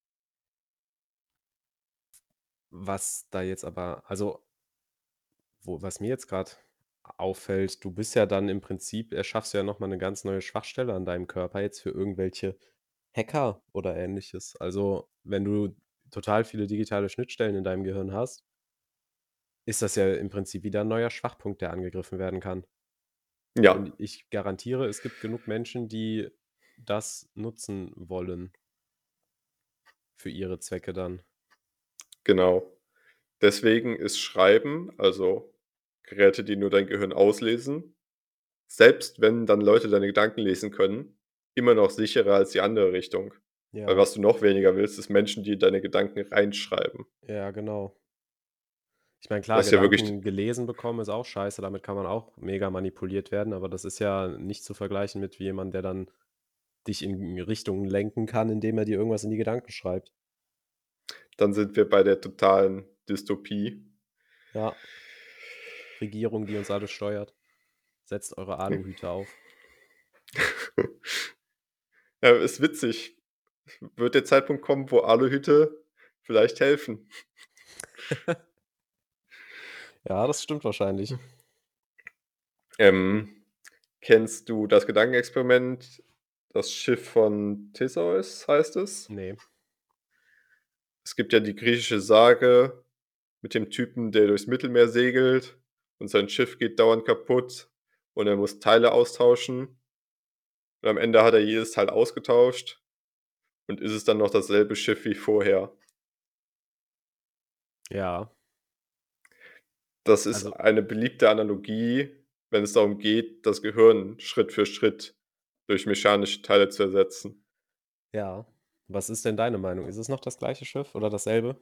Was da jetzt aber also, was mir jetzt grad auffällt, du bist ja dann im Prinzip erschaffst du ja noch mal 'ne ganz neue Schwachstelle an deinem Körper jetzt für irgendwelche Hacker oder Ähnliches. Also, wenn du total viele digitale Schnittstellen in deinem Gehirn hast, ist das ja im Prinzip wieder 'n neuer Schwachpunkt, der angegriffen werden kann. Ja, Und ich garantiere, es gibt genug Menschen, die das nutzen wollen für ihre Zwecke dann. genau. Deswegen ist Schreiben, also Geräte, die nur dein Gehirn auslesen, selbst wenn dann Leute deine Gedanken lesen können, immer noch sicherer als die andere Richtung. Weil Ja, was du noch weniger willst, ist Menschen, die deine Gedanken reinschreiben. ja, genau. Ich meine, klar, Das ist ja wirklich Gedanken gelesen bekommen ist auch scheiße, damit kann man auch mega manipuliert werden, aber das ist ja nicht zu vergleichen mit wie jemand, der dann dich in Richtungen lenken kann, indem er dir irgendwas in die Gedanken schreibt. dann sind wir bei der totalen Dystopie. Ja, Regierung, die uns alle steuert. Setzt eure Aluhüte auf. Ja, ist witzig. Wird der Zeitpunkt kommen, wo Aluhüte vielleicht helfen. Ja, das stimmt wahrscheinlich. Ähm, Kennst du das Gedankenexperiment „Das Schiff von Theseus" heißt es? Ne. Es gibt ja die griechische Sage mit dem Typen, der durchs Mittelmeer segelt und sein Schiff geht dauernd kaputt und er muss Teile austauschen und am Ende hat er jedes Teil ausgetauscht und ist es dann noch dasselbe Schiff wie vorher. Ja, Das ist also eine beliebte Analogie, wenn es darum geht, das Gehirn Schritt für Schritt durch mechanische Teile zu ersetzen. ja. Was ist denn deine Meinung? Ist es noch das gleiche Schiff oder dasselbe?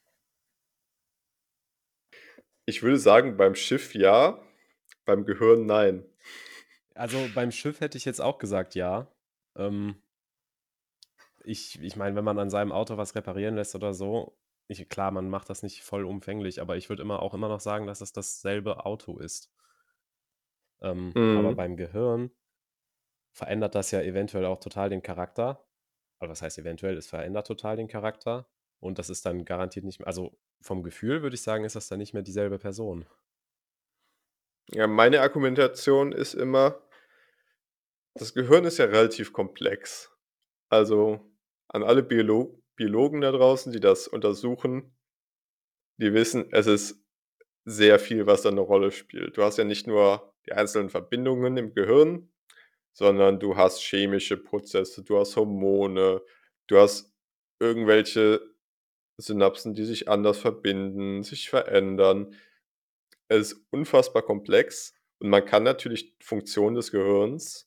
Ich würde sagen, beim Schiff ja, beim Gehirn nein. Also, beim Schiff hätte ich jetzt auch gesagt, ja. Ähm, ich meine, wenn man an seinem Auto was reparieren lässt oder so klar, man macht das nicht vollumfänglich, aber ich würde immer noch sagen, dass es dasselbe Auto ist. Aber Mhm. beim Gehirn verändert das ja eventuell auch total den Charakter. Aber was heißt eventuell? Es verändert total den Charakter und das ist dann garantiert nicht mehr also, vom Gefühl würde ich sagen, ist das dann nicht mehr dieselbe Person. Ja, meine Argumentation ist immer, das Gehirn ist ja relativ komplex. Also, an alle Biologen da draußen, die das untersuchen, die wissen, es ist sehr viel, was da 'ne Rolle spielt. Du hast ja nicht nur die einzelnen Verbindungen im Gehirn, sondern du hast chemische Prozesse, du hast Hormone, du hast irgendwelche Synapsen, die sich anders verbinden, sich verändern. Es ist unfassbar komplex und man kann natürlich Funktionen des Gehirns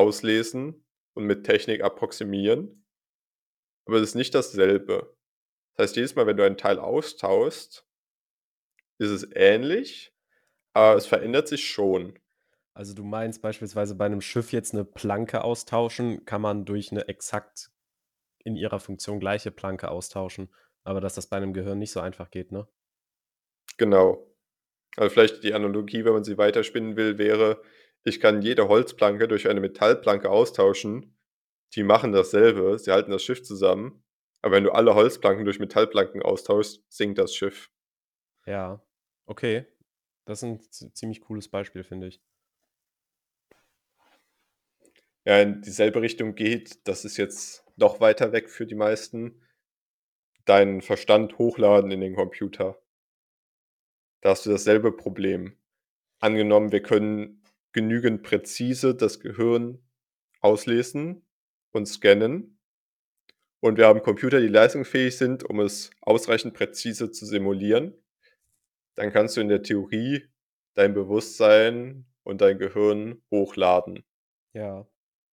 auslesen und mit Technik approximieren, aber es ist nicht dasselbe. Das heißt, jedes Mal, wenn du ein Teil austauschst, ist es ähnlich, aber es Okay. verändert sich schon. Also, du meinst beispielsweise bei 'nem Schiff jetzt 'ne Planke austauschen, kann man durch 'ne exakt in ihrer Funktion gleiche Planke austauschen, aber dass das bei 'nem Gehirn nicht so einfach geht, ne? Genau. Also, vielleicht die Analogie, wenn man sie weiterspinnen will, wäre: Ich kann jede Holzplanke durch eine Metallplanke austauschen. Die machen dasselbe, sie halten das Schiff zusammen. Aber wenn du alle Holzplanken durch Metallplanken austauschst, sinkt das Schiff. Ja, okay. Das ist 'n ziemlich cooles Beispiel, finde ich. Ja, in dieselbe Richtung geht, das ist jetzt noch weiter weg für die meisten, deinen Verstand hochladen in den Computer. Da hast du dasselbe Problem. Angenommen, wir können genügend präzise das Gehirn auslesen und scannen und wir haben Computer, die leistungsfähig sind, um es ausreichend präzise zu simulieren, dann kannst du in der Theorie dein Bewusstsein und dein Gehirn hochladen. Ja.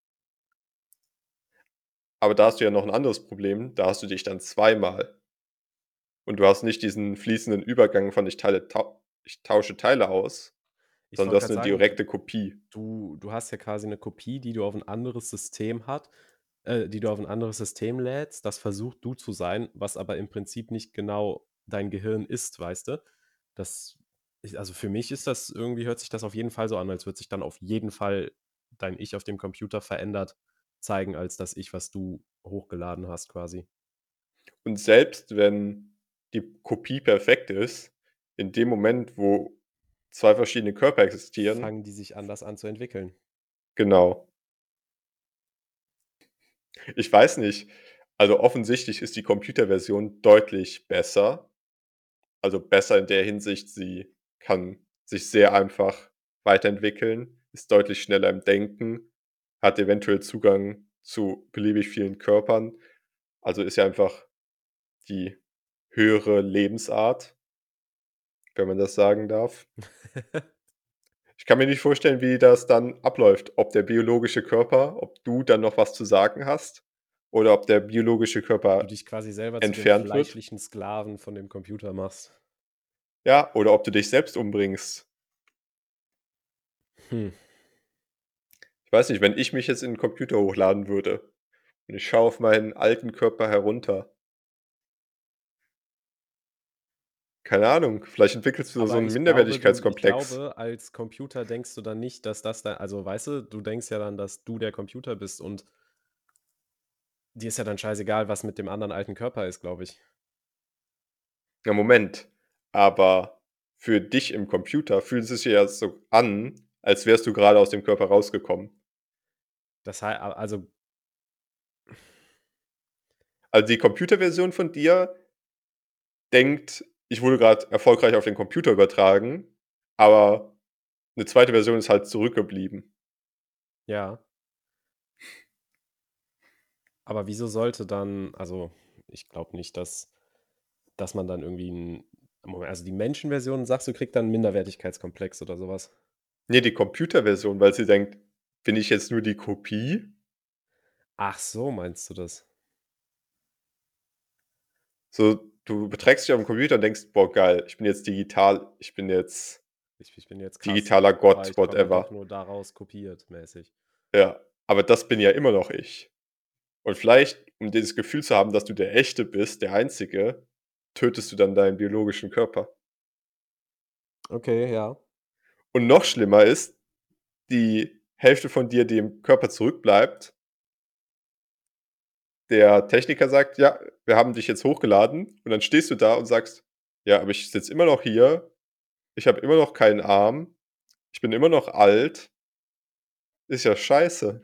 Aber da hast du ja noch 'n anderes Problem, da hast du dich dann zweimal und du hast nicht diesen fließenden Übergang von ich tausche Teile aus, Ich sondern du wollte hast grad 'ne sagen, direkte Kopie. du hast ja quasi 'ne Kopie, die du auf 'n anderes System die du auf 'n anderes System lädst, das versucht, du zu sein, was aber im Prinzip nicht genau dein Gehirn ist, weißt du? Das also, für mich ist das irgendwie hört sich das auf jeden Fall so an, als würde sich dann auf jeden Fall dein Ich auf dem Computer verändert zeigen als das Ich, was du hochgeladen hast quasi. Und selbst wenn die Kopie perfekt ist, in dem Moment, wo 2 verschiedene Körper existieren Fangen die sich anders an zu entwickeln. genau. Ich weiß nicht. Also, offensichtlich ist die Computerversion deutlich besser. Also, besser in der Hinsicht, sie kann sich sehr einfach weiterentwickeln, ist deutlich schneller im Denken, hat eventuell Zugang zu beliebig vielen Körpern. Also, ist ja einfach die höhere Lebensart, wenn man das sagen darf. Ich kann mir nicht vorstellen, wie das dann abläuft, ob der biologische Körper ob du dann noch was zu sagen hast oder ob der biologische Du Körper dich quasi selber zu dem entfernt wird. fleischlichen Sklaven von dem Computer machst. Ja, oder ob du dich selbst umbringst. Hm. Ich weiß nicht, wenn ich mich jetzt in 'n Computer hochladen würde und ich schaue auf meinen alten Körper herunter keine Ahnung, vielleicht entwickelst du so Aber 'n ich Minderwertigkeitskomplex. glaube, als Computer denkst du dann nicht, dass das da also, weißt du denkst ja dann, dass du der Computer bist und dir ist ja dann scheißegal, was mit dem anderen alten Körper ist, glaube ich. Ja, Moment, aber für dich im Computer fühlt es sich ja so an, als wärst du grade aus dem Körper rausgekommen. Das hei a also Also, die Computerversion von dir denkt: „Ich wurde grad erfolgreich auf den Computer übertragen“, aber 'ne zweite Version ist halt zurückgeblieben. Ja. Aber wieso sollte dann also, ich glaube nicht, dass man dann irgendwie 'n Moment, also die Menschenversion, sagst du, kriegt dann 'n Minderwertigkeitskomplex oder so was? Ne, die Computerversion, weil sie denkt: „Bin ich jetzt nur die Kopie?“ Ach so, meinst du das? So, du beträgst dich aufm Computer und denkst: „Boah, geil, ich bin jetzt digital. Ich bin jetzt Ich bin jetzt krass, digitaler aber Gott, ich komme doch whatever.“ nur daraus kopiert mäßig. Ja, aber das bin ja immer noch ich. Und vielleicht, um dieses Gefühl zu haben, dass du der Echte bist, der Einzige, tötest du dann deinen biologischen Körper. Okay, ja. Und noch schlimmer ist, die Hälfte von dir, die im Körper zurückbleibt der Techniker sagt: „Ja, wir haben dich jetzt hochgeladen.“ Und dann stehst du da und sagst: „Ja, aber ich sitze immer noch hier. Ich habe immer noch keinen Arm. Ich bin immer noch alt.“ Ist ja scheiße.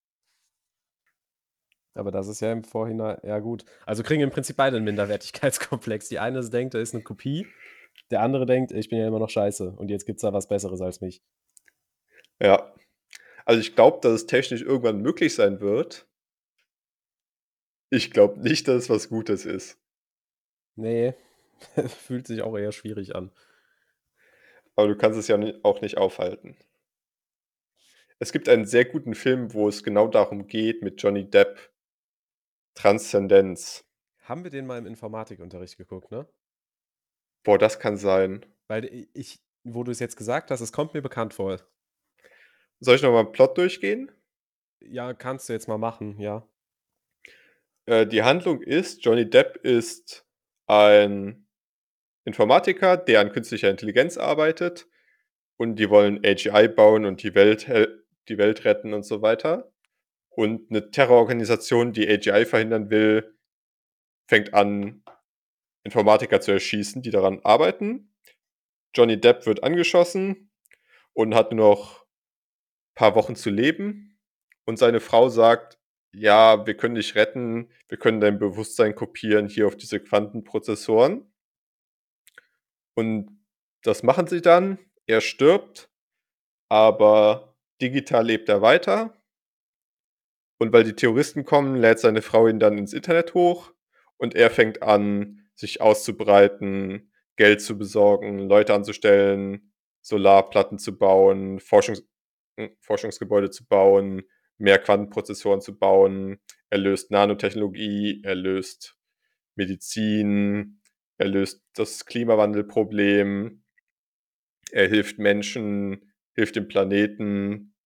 Aber das ist ja im Vorhinein ja gut. Also, kriegen im Prinzip beide 'n Minderwertigkeitskomplex. Die eine denkt, er ist 'ne Kopie, der andere denkt: „Ich bin ja immer noch scheiße und jetzt gibt's da was Besseres als mich.“ Ja. Also, ich glaube, dass es technisch irgendwann möglich sein wird. Ich glaube nicht, dass es was Gutes ist. Ne, fühlt sich auch eher schwierig an. Aber du kannst es ja ni auch nicht aufhalten. Es gibt einen sehr guten Film, wo es genau darum geht mit Johnny Depp. „Transzendenz“. Haben wir den mal im Informatikunterricht geguckt, ne? Boah, das kann sein. Weil ich wo du es jetzt gesagt hast, es kommt mir bekannt vor. Soll ich noch mal 'n Plot durchgehen? Ja, kannst du jetzt mal machen, ja. Die Handlung ist, Johnny Depp ist ein Informatiker, der an künstlicher Intelligenz arbeitet und die wollen AGI bauen und die Welt retten und so weiter. Und 'ne Terrororganisation, die AGI verhindern will, fängt an, Informatiker zu erschießen, die daran arbeiten. Johnny Depp wird angeschossen und hat nur noch paar Wochen zu leben. Und seine Frau sagt: „Ja, wir können dich retten. Wir können dein Bewusstsein kopieren hier auf diese Quantenprozessoren.“ Und das machen sie dann. Er stirbt, aber digital lebt er weiter. Und weil die Terroristen kommen, lädt seine Frau ihn dann ins Internet hoch und er fängt an, sich auszubreiten, Geld zu besorgen, Leute anzustellen, Solarplatten zu bauen, Forschungsgebäude zu bauen, mehr Quantenprozessoren zu bauen. Er löst Nanotechnologie, er löst Medizin, er löst das Klimawandelproblem, er hilft Menschen, hilft dem Planeten,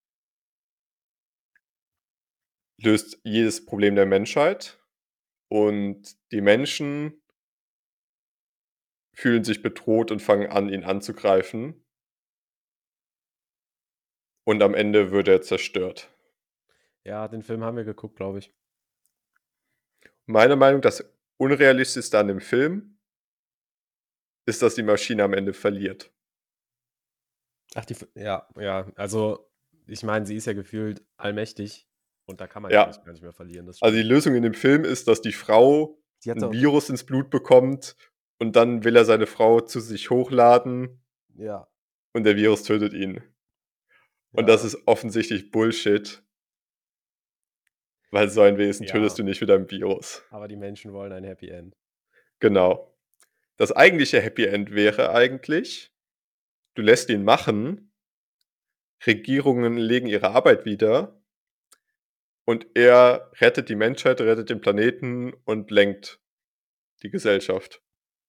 löst jedes Problem der Menschheit. Und die Menschen fühlen sich bedroht und fangen an, ihn anzugreifen. Und am Ende wird er zerstört. Ja, den Film haben wir geguckt, glaube ich. Meine Meinung, das Unrealistischste an dem Film ist, dass die Maschine am Ende verliert. Ach, die F ja, ja, also, ich meine, sie ist ja gefühlt allmächtig und da kann man ja Ja, eigentlich gar nicht mehr verlieren, das also die stimmt. Lösung in dem Film ist, dass die Frau Die hat 'n doch Virus ins Blut bekommt und dann will er seine Frau zu sich hochladen ja, und der Virus tötet ihn. Und das ja, ist offensichtlich Bullshit, weil so ein Wesen tötest ja, du nicht mit einem Virus. aber die Menschen wollen ein Happy End. Genau. Das eigentliche Happy End wäre eigentlich, du lässt ihn machen, Regierungen legen ihre Arbeit wieder und er rettet die Menschheit, rettet den Planeten und lenkt die Gesellschaft.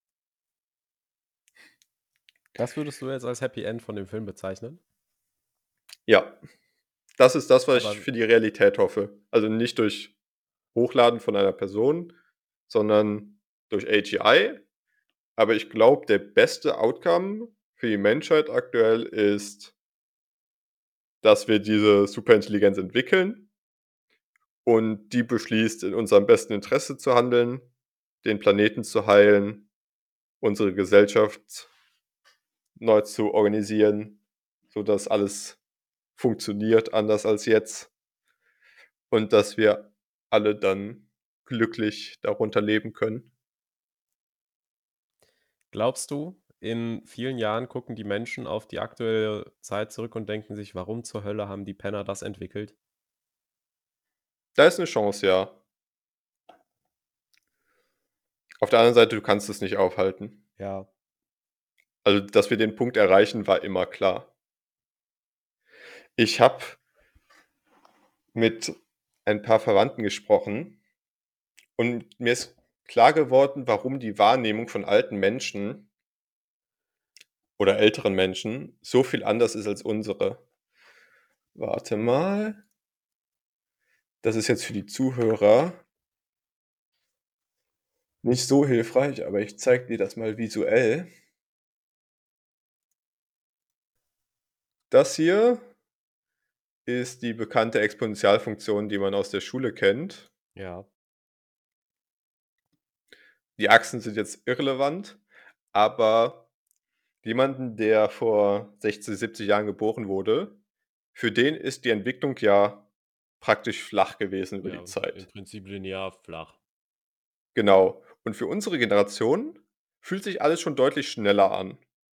Das würdest du jetzt als Happy End von dem Film bezeichnen? Ja, das ist das, was ich Aber für die Realität hoffe. Also, nicht durch Hochladen von einer Person, sondern durch AGI. Aber ich glaube, der beste Outcome für die Menschheit aktuell ist, dass wir diese Superintelligenz entwickeln und die beschließt, in unserem besten Interesse zu handeln, den Planeten zu heilen, unsere Gesellschaft neu zu organisieren, sodass alles funktioniert anders als jetzt und dass wir alle dann glücklich darunter leben können. glaubst du, in vielen Jahren gucken die Menschen auf die aktuelle Zeit zurück und denken sich: „Warum zur Hölle haben die Penner das entwickelt?“ Da ist 'ne Chance, ja. Auf der anderen Seite, du kannst es nicht aufhalten. Ja, Also, dass wir den Punkt erreichen, war immer klar. Ich habe mit ein paar Verwandten gesprochen und mir ist klar geworden, warum die Wahrnehmung von alten Menschen oder älteren Menschen so viel anders ist als unsere. Warte mal, das ist jetzt für die Zuhörer nicht so hilfreich, aber ich zeige dir das mal visuell. Das hier ist die bekannte Exponentialfunktion, die man aus der Schule kennt. ja, Die Achsen sind jetzt irrelevant, aber jemanden, der vor 60, 70 Jahren geboren wurde, für den ist die Entwicklung ja praktisch flach gewesen über die ja, im Zeit. Prinzip linear flach. Genau. Und für unsere Generation fühlt sich alles schon deutlich schneller an.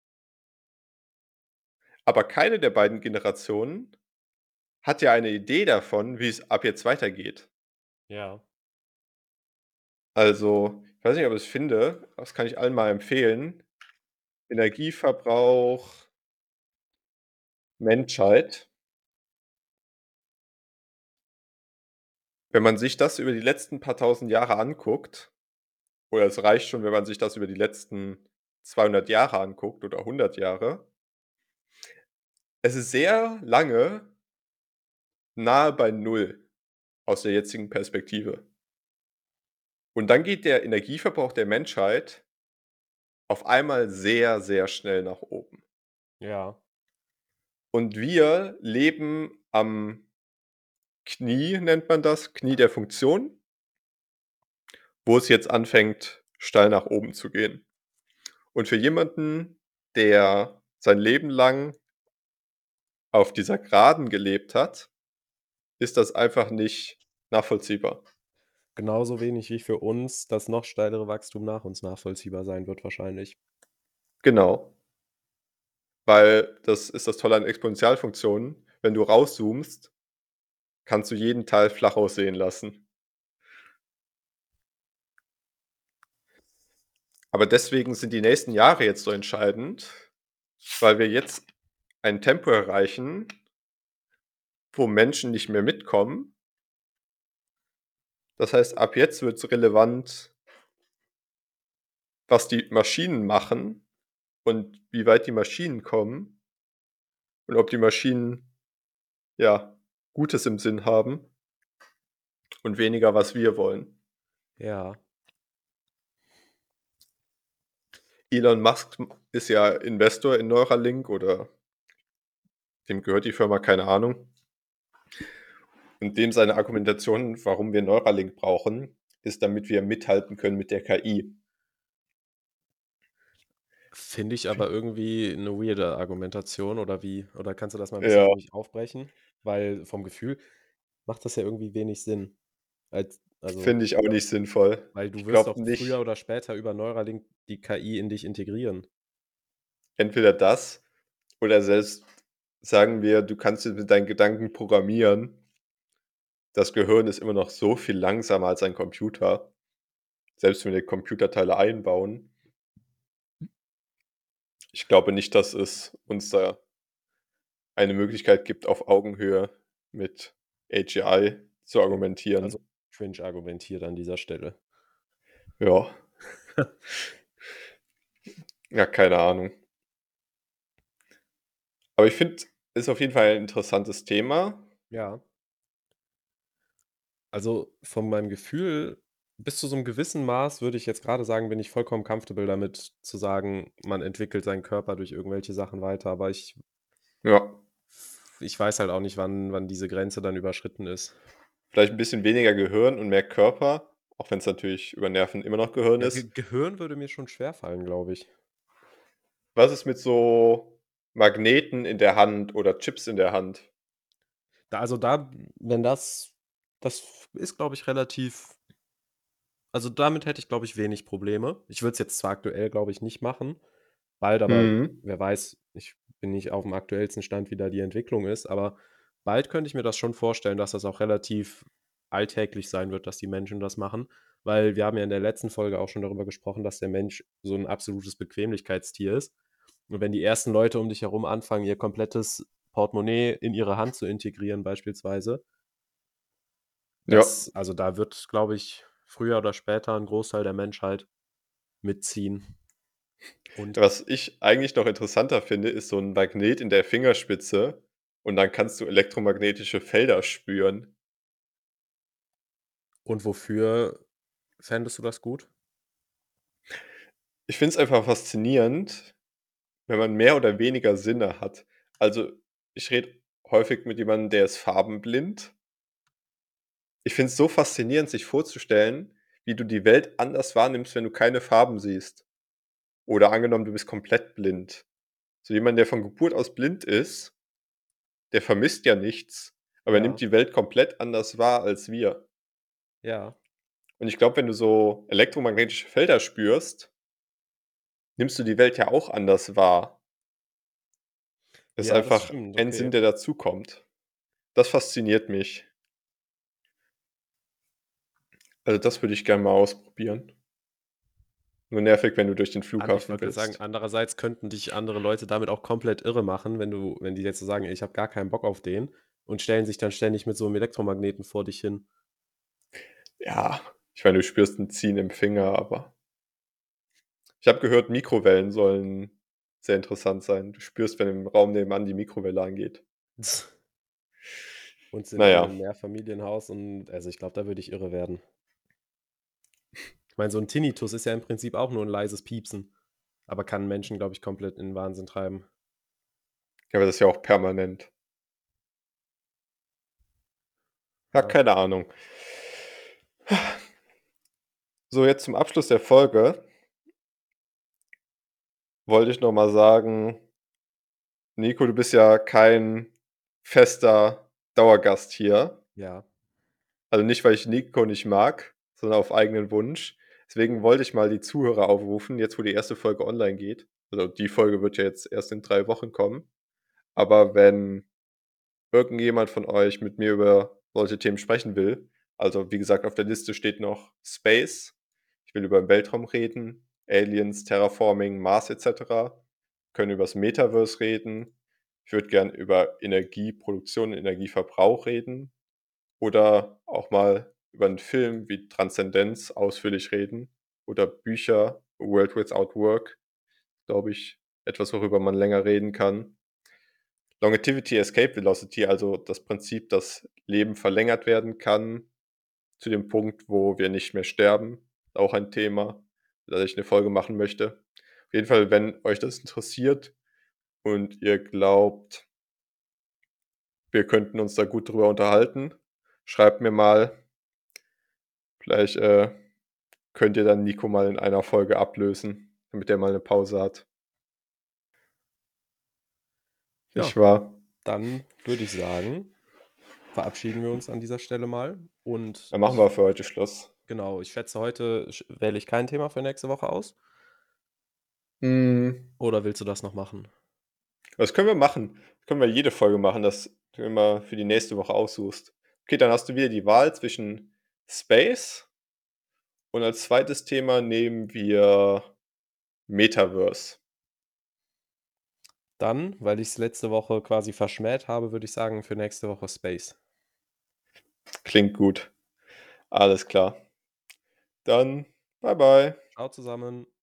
Aber keine der beiden Generationen hat ja eine Idee davon, wie es ab jetzt weitergeht. Ja. Also, ich weiß nicht, ob ich es finde, das kann ich allen mal empfehlen. Energieverbrauch Menschheit. Wenn man sich das über die letzten paar tausend Jahre anguckt, oder es reicht schon, wenn man sich das über die letzten 200 Jahre anguckt oder 100 Jahre. Es ist sehr lange nahe bei null aus der jetzigen Perspektive. Und dann geht der Energieverbrauch der Menschheit auf einmal sehr, sehr schnell nach oben. Ja, Und wir leben am Knie, nennt man das, Knie der Funktion, wo es jetzt anfängt, steil nach oben zu gehen. Und für jemanden, der sein Leben lang auf dieser Geraden gelebt hat, ist das einfach nicht nachvollziehbar. genauso wenig wie für uns das noch steilere Wachstum nach uns nachvollziehbar sein wird wahrscheinlich. Genau, weil das ist das Tolle an Exponentialfunktionen. Wenn du rauszoomst, kannst du jeden Teil flach aussehen lassen. Aber deswegen sind die nächsten Jahre jetzt so entscheidend, weil wir jetzt ein Tempo erreichen, wo Menschen nicht mehr mitkommen. Das heißt, ab jetzt wird es relevant, was die Maschinen machen und wie weit die Maschinen kommen und ob die Maschinen, ja, Gutes im Sinn haben und weniger, was wir wollen. Ja, Elon Musk ist ja Investor in Neuralink oder dem gehört die Firma, keine Ahnung. Und dem seine Argumentation, warum wir Neuralink brauchen, ist, damit wir mithalten können mit der KI. finde ich aber irgendwie 'ne weirde Argumentation oder wie? Oder kannst du das mal 'n bisschen Ja, für mich aufbrechen? Weil vom Gefühl macht das ja irgendwie wenig Sinn. Also, finde ich auch nicht sinnvoll. weil du Ich wirst glaube doch früher nicht, oder später über Neuralink die KI in dich integrieren. entweder das oder selbst sagen wir, du kannst es mit deinen Gedanken programmieren. Das Gehirn ist immer noch so viel langsamer als ein Computer, selbst wenn wir Computerteile einbauen. Ich glaube nicht, dass es uns da eine Möglichkeit gibt, auf Augenhöhe mit AGI zu Okay. Also, argumentieren. cringe argumentiert an dieser Stelle. Ja, ja, keine Ahnung. Aber ich finde, ist auf jeden Fall ein interessantes Thema. Ja. Also, von meinem Gefühl bis zu so 'nem gewissen Maß würde ich jetzt grade sagen, bin ich vollkommen comfortable damit zu sagen, man entwickelt seinen Körper durch irgendwelche Sachen weiter, aber Ja, ich weiß halt auch nicht, wann diese Grenze dann überschritten ist. vielleicht ein bisschen weniger Gehirn und mehr Körper, auch wenn es natürlich über Nerven immer noch Gehirn Ja, ist. Gehirn würde mir schon schwerfallen, glaube ich. Was ist mit so Magneten in der Hand oder Chips in der Hand? Da wenn das ist, glaube ich, relativ also, damit hätte ich, glaube ich, wenig Probleme. Ich würde es jetzt zwar aktuell, glaube ich, nicht machen, bald, aber Mhm. wer weiß, ich bin nicht aufm aktuellsten Stand, wie da die Entwicklung ist, aber bald könnte ich mir das schon vorstellen, dass das auch relativ alltäglich sein wird, dass die Menschen das machen, weil wir haben ja in der letzten Folge auch schon darüber gesprochen, dass der Mensch so 'n absolutes Bequemlichkeitstier ist. Und wenn die ersten Leute um dich herum anfangen, ihr komplettes Portemonnaie in ihre Hand zu integrieren beispielsweise, Ja. da wird, glaube ich, früher oder später 'n Großteil der Menschheit mitziehen. Und Was ich eigentlich noch interessanter finde, ist so 'n Magnet in der Fingerspitze und dann kannst du elektromagnetische Felder spüren. wofür fändest du das gut? Ich finde es einfach faszinierend, wenn man mehr oder weniger Sinne hat. Also, ich rede häufig mit jemandem, der ist farbenblind. Ich finde es so faszinierend, sich vorzustellen, wie du die Welt anders wahrnimmst, wenn du keine Farben siehst. Oder angenommen, du bist komplett blind. So jemand, der von Geburt aus blind ist, der vermisst ja nichts, aber er nimmt Ja, die Welt komplett anders wahr als wir. ja. Und ich glaube, wenn du so elektromagnetische Felder spürst, nimmst du die Welt ja auch anders wahr. Das ist Ja, das einfach stimmt, ein Sinn, okay. der dazukommt. Das fasziniert mich. Also, das würde ich gerne mal ausprobieren. Nur nervig, wenn du durch den Ich Flughafen wollte grad sagen, willst. andererseits könnten dich andere Leute damit auch komplett irre machen, wenn die jetzt so sagen: „Ich habe gar keinen Bock auf den“ und stellen sich dann ständig mit so 'nem Elektromagneten vor dich hin. Ja, ich meine, du spürst 'n Ziehen im Finger, aber Ich habe gehört, Mikrowellen sollen sehr interessant sein. Du spürst, wenn im Raum nebenan die Mikrowelle angeht. Wohnst in Na ja. 'nem Mehrfamilienhaus und also, ich glaube, da würde ich irre werden. Ich meine, so 'n Tinnitus ist ja im Prinzip auch nur 'n leises Piepsen, aber kann Menschen, glaube ich, komplett in 'n Wahnsinn treiben. Ja, aber das ist ja auch permanent. Ja, Ja, keine Ahnung. So, jetzt zum Abschluss der Folge wollte ich noch mal sagen, Nico, du bist ja kein fester Dauergast hier. ja, Also nicht, weil ich Nico nicht mag, sondern auf eigenen Wunsch. Deswegen wollte ich mal die Zuhörer aufrufen, jetzt wo die erste Folge online geht. Also die Folge wird ja jetzt erst in 3 Wochen kommen. Aber wenn irgendjemand von euch mit mir über solche Themen sprechen will, also wie gesagt, auf der Liste steht noch Space. Ich will über den Weltraum reden, Aliens, Terraforming, Mars et cetera. Wir können übers Metaverse reden. Ich würde gern über Energieproduktion, Energieverbrauch reden oder auch mal über 'n Film wie Transzendenz ausführlich reden oder Bücher, World Without Work, glaube ich, etwas, worüber man länger reden kann. Longevity Escape Velocity, also das Prinzip, dass Leben verlängert werden kann zu dem Punkt, wo wir nicht mehr sterben, auch ein Thema, über das ich 'ne Folge machen möchte. Auf jeden Fall, wenn euch das interessiert und ihr glaubt, wir könnten uns da gut drüber unterhalten, schreibt mir mal. Vielleicht, könnt ihr dann Nico mal in einer Folge ablösen, damit der mal 'ne Pause hat. ja, Nicht wahr? dann würde ich sagen, verabschieden wir uns an dieser Stelle mal und Dann machen ich wir für heute Schluss. genau, ich schätze, heute wähle ich kein Thema für nächste Woche aus. Hm, Oder willst du das noch machen? was können wir machen? Können wir jede Folge machen, dass du immer für die nächste Woche aussuchst. Okay, dann hast du wieder die Wahl zwischen Space und als zweites Thema nehmen wir Metaverse. Dann, weil ich's letzte Woche quasi verschmäht habe, würde ich sagen, für nächste Woche Space. Klingt gut. Alles klar. Dann bye bye. Tschau zusammen.